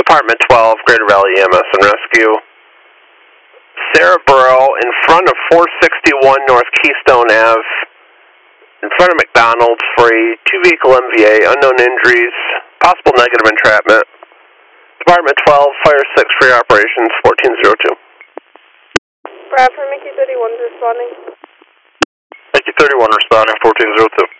Department 12, Greater Valley EMS and Rescue. Sarah Burrow in front of 461 North Keystone Ave, in front of McDonald's for a 2-vehicle MVA, unknown injuries, possible negative entrapment. Department 12, Fire 6 for your operations, 1402. Bradford, Mickey 31 responding. Mickey 31 responding, 1402.